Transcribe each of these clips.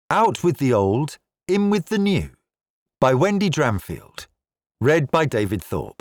Out with the Old, In with the New by Wendy Dramfield. Read by David Thorpe.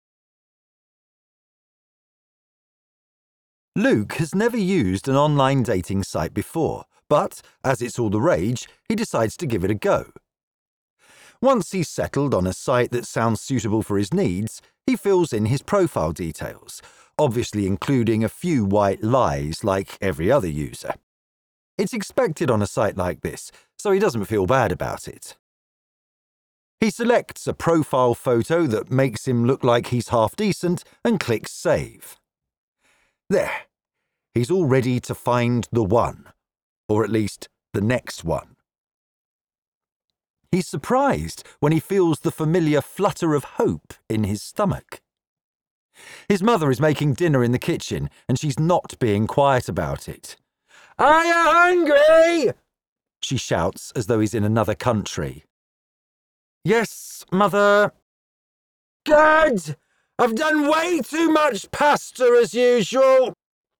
Luke has never used an online dating site before, but, as it's all the rage, he decides to give it a go. Once he's settled on a site that sounds suitable for his needs, he fills in his profile details, obviously including a few white lies like every other user. It's expected on a site like this, so he doesn't feel bad about it. He selects a profile photo that makes him look like he's half decent and clicks save. There. He's all ready to find the one, or at least the next one. He's surprised when he feels the familiar flutter of hope in his stomach. His mother is making dinner in the kitchen, and she's not being quiet about it. "Are you hungry?" she shouts as though he's in another country. "Yes, Mother." "Good! I've done way too much pasta as usual."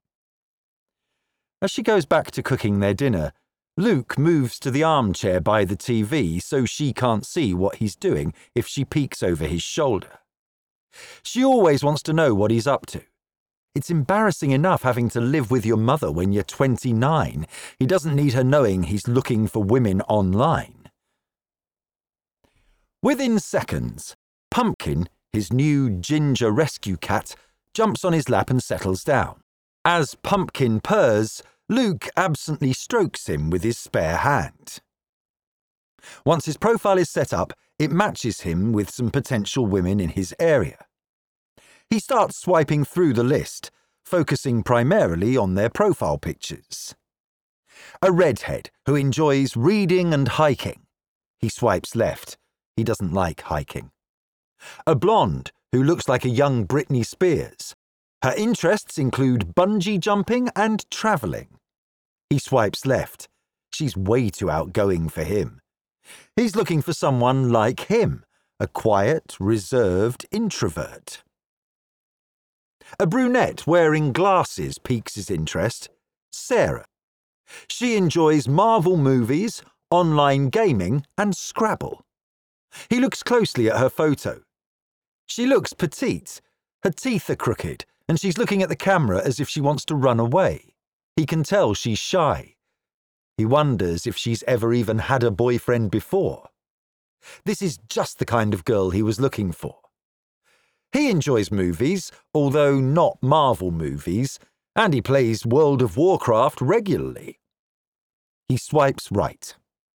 As she goes back to cooking their dinner, Luke moves to the armchair by the TV so she can't see what he's doing if she peeks over his shoulder. She always wants to know what he's up to. It's embarrassing enough having to live with your mother when you're 29. He doesn't need her knowing he's looking for women online. Within seconds, Pumpkin, his new ginger rescue cat, jumps on his lap and settles down. As Pumpkin purrs, Luke absently strokes him with his spare hand. Once his profile is set up, it matches him with some potential women in his area. He starts swiping through the list, focusing primarily on their profile pictures. A redhead who enjoys reading and hiking. He swipes left. He doesn't like hiking. A blonde who looks like a young Britney Spears. Her interests include bungee jumping and travelling. He swipes left. She's way too outgoing for him. He's looking for someone like him, a quiet, reserved introvert. A brunette wearing glasses piques his interest, Sarah. She enjoys Marvel movies, online gaming, and Scrabble. He looks closely at her photo. She looks petite, her teeth are crooked, and she's looking at the camera as if she wants to run away. He can tell she's shy. He wonders if she's ever even had a boyfriend before. This is just the kind of girl he was looking for. He enjoys movies, although not Marvel movies, and he plays World of Warcraft regularly. He swipes right.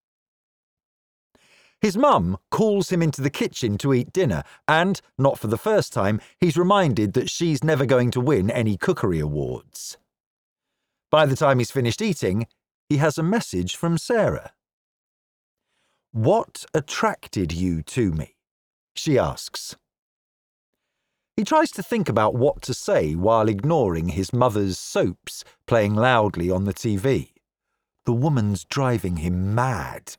His mum calls him into the kitchen to eat dinner, and, not for the first time, he's reminded that she's never going to win any cookery awards. By the time he's finished eating, he has a message from Sarah. "What attracted you to me?" she asks. He tries to think about what to say while ignoring his mother's soaps playing loudly on the TV. The woman's driving him mad.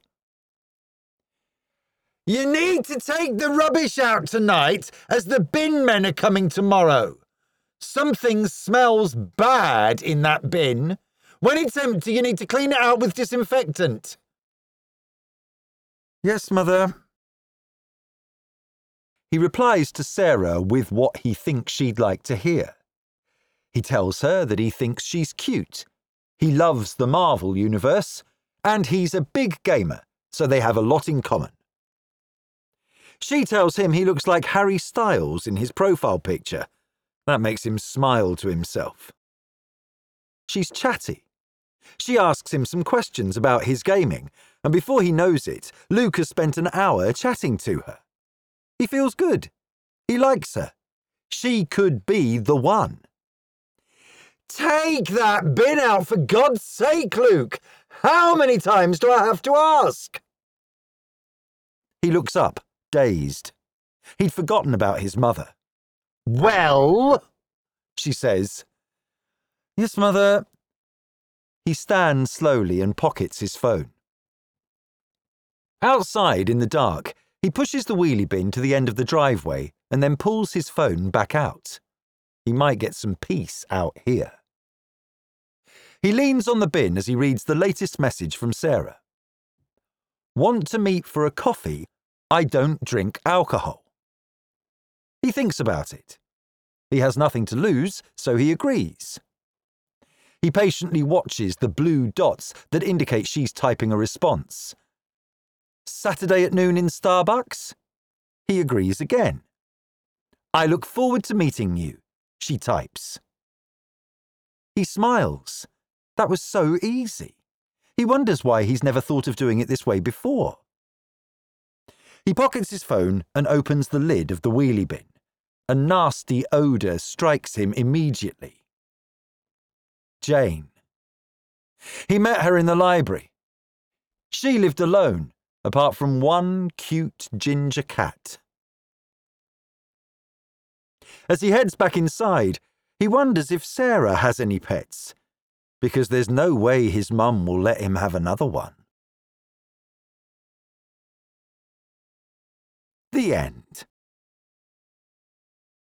"You need to take the rubbish out tonight, as the bin men are coming tomorrow. Something smells bad in that bin. When it's empty, you need to clean it out with disinfectant." "Yes, Mother." He replies to Sarah with what he thinks she'd like to hear. He tells her that he thinks she's cute. He loves the Marvel universe, and he's a big gamer, so they have a lot in common. She tells him he looks like Harry Styles in his profile picture. That makes him smile to himself. She's chatty. She asks him some questions about his gaming, and before he knows it, Luke has spent an hour chatting to her. He feels good. He likes her. She could be the one. "Take that bin out, for God's sake, Luke! How many times do I have to ask?" He looks up, dazed. He'd forgotten about his mother. "Well?" she says. "Yes, Mother." He stands slowly and pockets his phone. Outside in the dark, he pushes the wheelie bin to the end of the driveway and then pulls his phone back out. He might get some peace out here. He leans on the bin as he reads the latest message from Sarah. Want to meet for a coffee? I don't drink alcohol. He thinks about it. He has nothing to lose, so he agrees. He patiently watches the blue dots that indicate she's typing a response. Saturday at noon in Starbucks? He agrees again. I look forward to meeting you, she types. He smiles. That was so easy. He wonders why he's never thought of doing it this way before. He pockets his phone and opens the lid of the wheelie bin. A nasty odour strikes him immediately. Jane. He met her in the library. She lived alone, apart from one cute ginger cat. As he heads back inside, he wonders if Sarah has any pets, because there's no way his mum will let him have another one. The end.